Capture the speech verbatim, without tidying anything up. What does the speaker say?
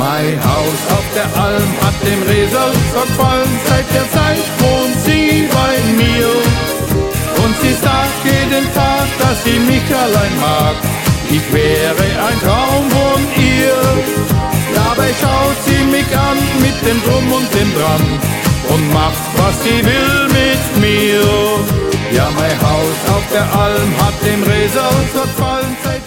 Mein Haus auf der Alm hat dem Resort gefallen, seit der Zeit wohnt sie bei mir. Und sie sagt jeden Tag, dass sie mich allein mag. Ich wäre ein Traum von ihr. Dabei schaut sie mich an mit dem Drum und dem Dran und macht, was sie will mit mir. Ja, mein Haus auf der Alm hat dem Resort gefallen, seit